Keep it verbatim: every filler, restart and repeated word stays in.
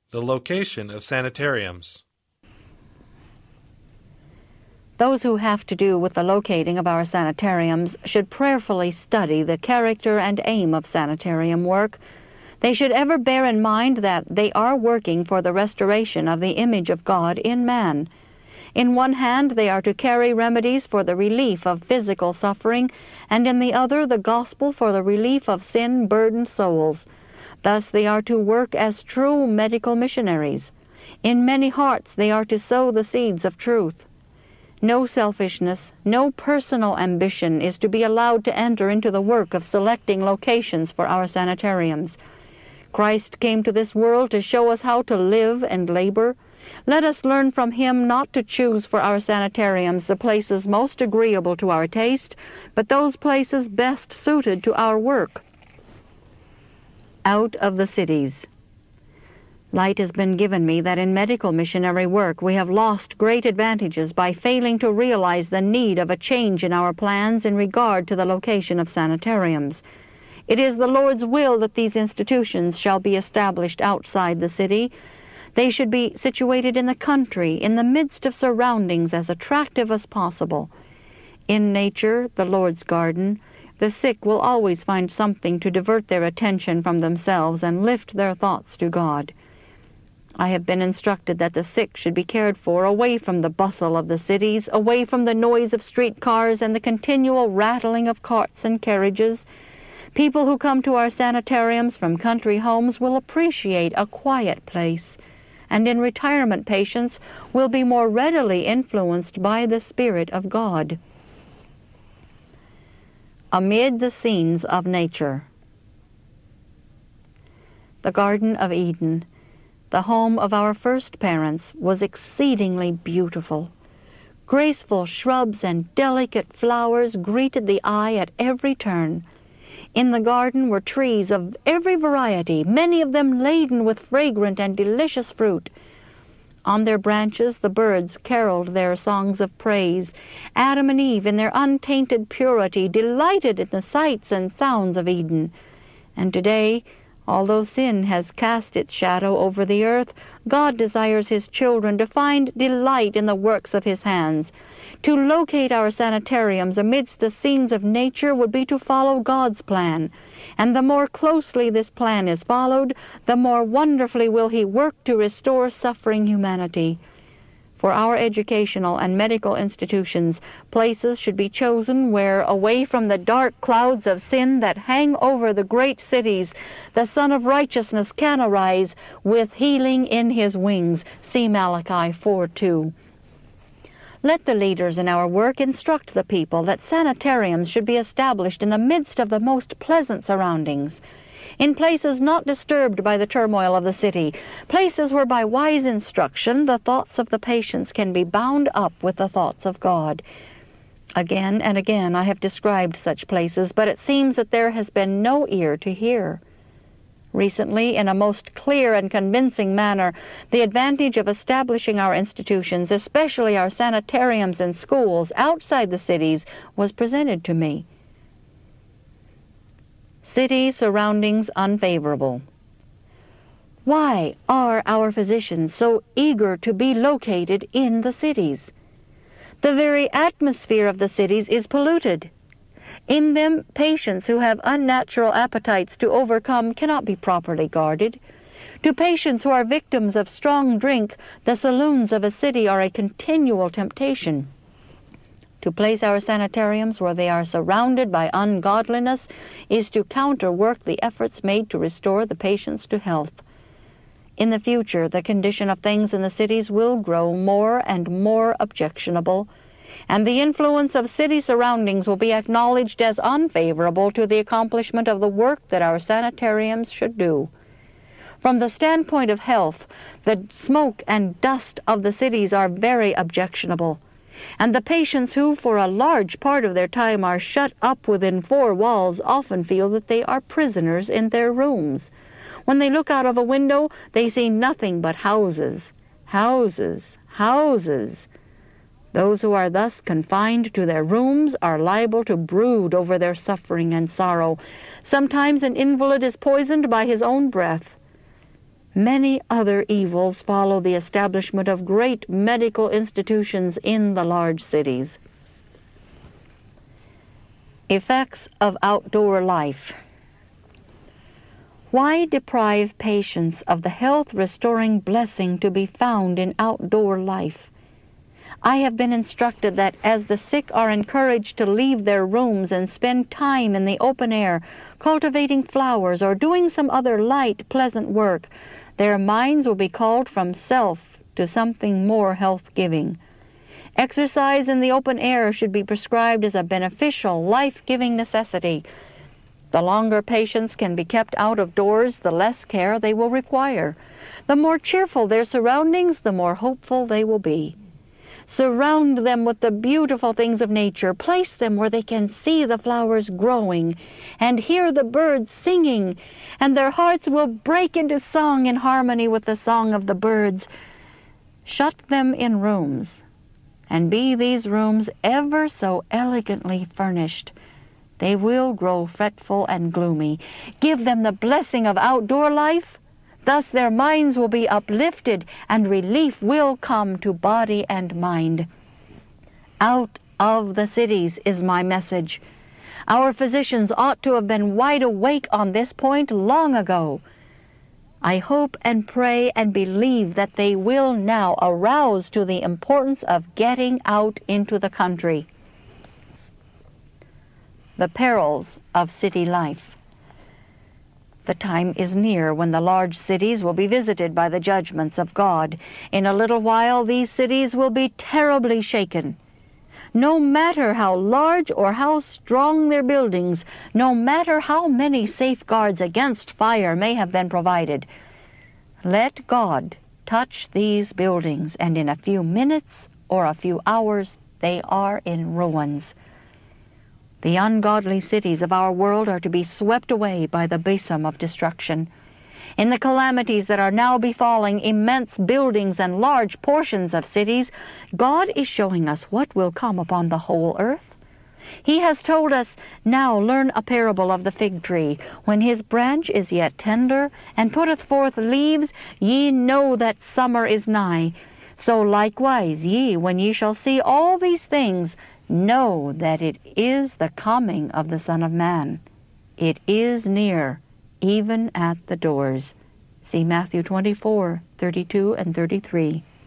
The location of sanitariums. Those who have to do with the locating of our sanitariums should prayerfully study the character and aim of sanitarium work. They should ever bear in mind that they are working for the restoration of the image of God in man. In one hand, they are to carry remedies for the relief of physical suffering, and in the other, the gospel for the relief of sin-burdened souls. Thus they are to work as true medical missionaries. In many hearts they are to sow the seeds of truth. No selfishness, no personal ambition is to be allowed to enter into the work of selecting locations for our sanitariums. Christ came to this world to show us how to live and labor. Let us learn from him not to choose for our sanitariums the places most agreeable to our taste, but those places best suited to our work. Out of the cities. Light has been given me that in medical missionary work we have lost great advantages by failing to realize the need of a change in our plans in regard to the location of sanitariums. It is the Lord's will that these institutions shall be established outside the city. They should be situated in the country, in the midst of surroundings as attractive as possible. In nature, the Lord's garden, the sick will always find something to divert their attention from themselves and lift their thoughts to God. I have been instructed that the sick should be cared for away from the bustle of the cities, away from the noise of streetcars and the continual rattling of carts and carriages. People who come to our sanitariums from country homes will appreciate a quiet place, and in retirement patients will be more readily influenced by the Spirit of God. Amid the scenes of nature. The Garden of Eden, the home of our first parents, was exceedingly beautiful. Graceful shrubs and delicate flowers greeted the eye at every turn. In the garden were trees of every variety, many of them laden with fragrant and delicious fruit. On their branches the birds caroled their songs of praise. Adam and Eve, in their untainted purity, delighted in the sights and sounds of Eden. And today, although sin has cast its shadow over the earth, God desires his children to find delight in the works of his hands. To locate our sanitariums amidst the scenes of nature would be to follow God's plan, and the more closely this plan is followed, the more wonderfully will he work to restore suffering humanity. For our educational and medical institutions, places should be chosen where, away from the dark clouds of sin that hang over the great cities, the Son of Righteousness can arise with healing in his wings. See Malachi four two. Let the leaders in our work instruct the people that sanitariums should be established in the midst of the most pleasant surroundings, in places not disturbed by the turmoil of the city, places where by wise instruction the thoughts of the patients can be bound up with the thoughts of God. Again and again I have described such places, but it seems that there has been no ear to hear. Recently, in a most clear and convincing manner, the advantage of establishing our institutions, especially our sanitariums and schools outside the cities, was presented to me. City surroundings unfavorable. Why are our physicians so eager to be located in the cities? The very atmosphere of the cities is polluted. In them, patients who have unnatural appetites to overcome cannot be properly guarded. To patients who are victims of strong drink, the saloons of a city are a continual temptation. To place our sanitariums where they are surrounded by ungodliness is to counterwork the efforts made to restore the patients to health. In the future, the condition of things in the cities will grow more and more objectionable, and the influence of city surroundings will be acknowledged as unfavorable to the accomplishment of the work that our sanitariums should do. From the standpoint of health, the smoke and dust of the cities are very objectionable, and the patients who for a large part of their time are shut up within four walls often feel that they are prisoners in their rooms. When they look out of a window, they see nothing but houses, houses, houses. Those who are thus confined to their rooms are liable to brood over their suffering and sorrow. Sometimes an invalid is poisoned by his own breath. Many other evils follow the establishment of great medical institutions in the large cities. Effects of outdoor life. Why deprive patients of the health-restoring blessing to be found in outdoor life? I have been instructed that as the sick are encouraged to leave their rooms and spend time in the open air, cultivating flowers or doing some other light, pleasant work, their minds will be called from self to something more health-giving. Exercise in the open air should be prescribed as a beneficial, life-giving necessity. The longer patients can be kept out of doors, the less care they will require. The more cheerful their surroundings, the more hopeful they will be. Surround them with the beautiful things of nature. Place them where they can see the flowers growing and hear the birds singing, and their hearts will break into song in harmony with the song of the birds. Shut them in rooms, and be these rooms ever so elegantly furnished, they will grow fretful and gloomy. Give them the blessing of outdoor life. Thus their minds will be uplifted, and relief will come to body and mind. Out of the cities is my message. Our physicians ought to have been wide awake on this point long ago. I hope and pray and believe that they will now arouse to the importance of getting out into the country. The perils of city life. The time is near when the large cities will be visited by the judgments of God. In a little while these cities will be terribly shaken. No matter how large or how strong their buildings, no matter how many safeguards against fire may have been provided, let God touch these buildings, and in a few minutes or a few hours they are in ruins. The ungodly cities of our world are to be swept away by the besom of destruction. In the calamities that are now befalling immense buildings and large portions of cities, God is showing us what will come upon the whole earth. He has told us, "Now learn a parable of the fig tree. When his branch is yet tender, and putteth forth leaves, ye know that summer is nigh. So likewise ye, when ye shall see all these things, know that it is the coming of the Son of Man. It is near, even at the doors." See Matthew twenty-four, thirty-two and thirty-three.